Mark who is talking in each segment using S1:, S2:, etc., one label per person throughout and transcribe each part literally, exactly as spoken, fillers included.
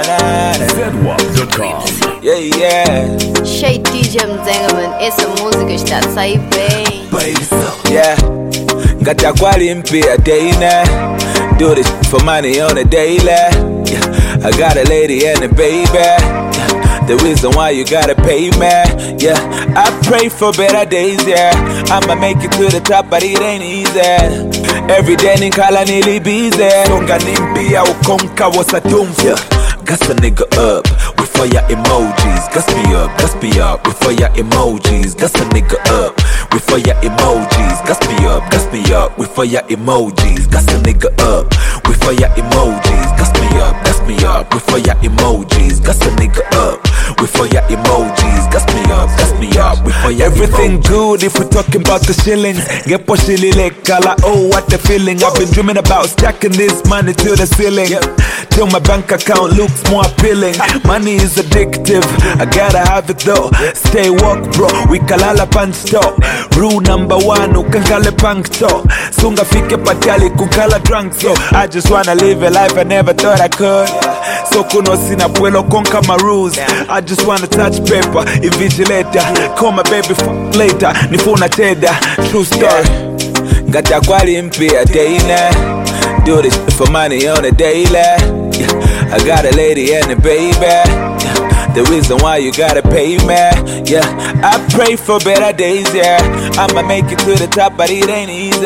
S1: na na.
S2: Zedwap dot com.
S1: Yeah, yeah.
S3: Cheio D J Mzenga, mano. Essa música está a sair bem.
S1: Yeah. Got your quality mpia daily. Do this for money on a daily. Yeah. I got a lady and a baby. Yeah. The reason why you gotta pay me. Yeah. I pray for better days, yeah. I'ma make it to the top, but it ain't easy. Every day ninkala nili busy. Songa nimpia ukonka wasatumfya. Gas a nigga up with fire emojis. Gas me up, gas me up with fire emojis. Gas a nigga up with fire emojis. Gas me up, gas me up with fire emojis. Gas a nigga up with fire emojis. Gas me up, gas me up with fire emojis. Gas a nigga up with fire emojis. Gas me up, gas me up with fire. Everything good if we're talking about the shillings. Get poshili lekala, oh what the feeling. I've been dreaming about stacking this money to the ceiling. Till my bank account looks more appealing. Money is addictive, I gotta have it though. Stay woke bro, we kalala punch stop. Rule number one, ukankale punk top. Sunga fike patali kukala drunk so. I just wanna live a life I never thought I could. So kuno sina puelo conquer my rules. I just wanna touch paper, invigilator. Call my baby f later, nifuna teda. True story. Got your quality mpia daily. Do this for money on a daily. Yeah. I got a lady and a baby. Yeah. The reason why you gotta pay me. Yeah. I pray for better days, yeah. I'ma make it to the top, but it ain't easy.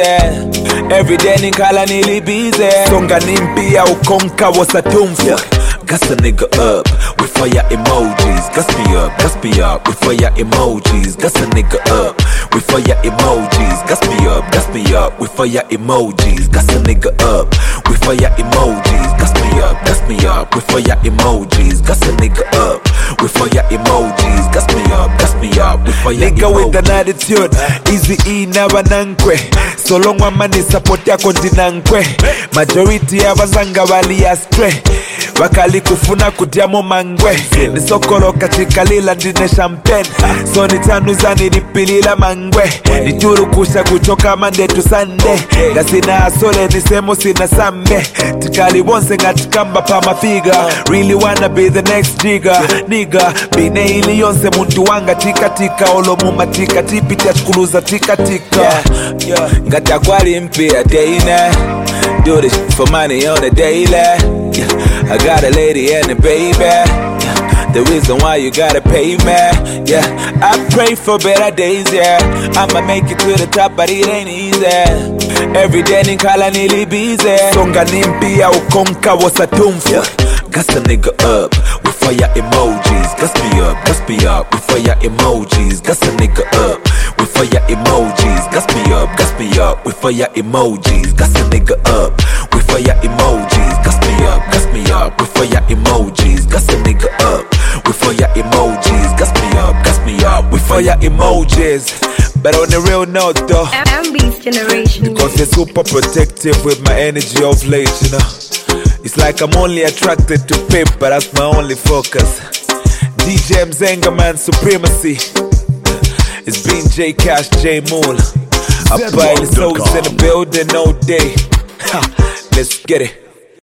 S1: Every day ninkala nili busy. Songa nimpia ukonka wasatumfya. Gas a nigga up with fire emojis. Gas me up, gas me up with fire emojis. Gas a nigga up with fire emojis. Gas me up, gas me up with fire emojis. Gas a nigga up with fire emojis. Gas me up, gas me up with fire emojis. Gas a nigga up with fire emojis. Gas me up, gas me up with fire nigga emojis. With an attitude, easy E na wanankwe. So long wamani support ya kondinankwe. Majority ya wazanga wali astray. Wakali kufuna kudiamo mangwe. Nisokolo katika lila ndine champagne. So nitanuza nilipilila mangwe. Nituru kusha kuchoka Monday to Sunday. Gasina asole nisemo sina sambe. Tikali wonse ngatikamba pa mafiga. Really wanna be the next jigger. Nigga, bine ili yonse muntu wanga tika tika. Olo muma tika tipi tiachkuluza tika tika. Yeah, yeah. Ngata kwali mpia daina. Do this for money on a daily. Yeah. I got a lady and a baby. Yeah. The reason why you gotta pay me. Yeah. I pray for better days, yeah. I'ma make it to the top, but it ain't easy. Every day ninkala nili busy. Songa nimpia ukonka wasatumfya. Gas a nigga up with fire emojis. Gas me up, gas me up with fire emojis. Gas a nigga up with fire emojis. Gas me up, gas me up with fire emojis. Gas a nigga up with fire emojis. Gas me up, gas me up with fire emojis. Gas a nigga up with fire emojis. Gas me up, gas me up with fire emojis. But on the real note though,
S3: M B's generation.
S1: because they're super protective with my energy of late, you know. It's like I'm only attracted to paper, that's my only focus. D J Mzenga man supremacy. It's been J Cash, J Mool. I buy the souls in the building all day. Ha, let's get it.